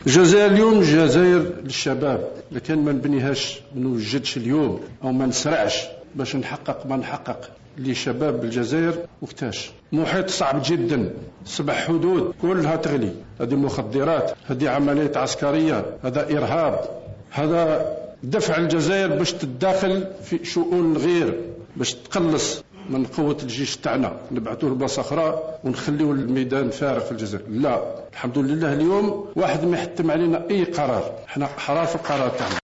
الجزائر اليوم جزائر للشباب، لكن ما نبنيهاش ما نوجدش اليوم او ما نسرعش باش نحقق ما نحقق لشباب الجزائر وقتاش. محيط صعب جدا، 7 حدود كلها تغلي، هذه مخدرات، هذه عمليات عسكرية، هذا إرهاب، هذا دفع الجزائر باش تتداخل في شؤون الغير، باش تقلص من قوة الجيش تاعنا نبعثوه لبلاصة أخرى ونخليو الميدان فارغ في الجزائر. لا، الحمد لله اليوم واحد ما يحتم علينا أي قرار، احنا أحرار في القرار تاعنا.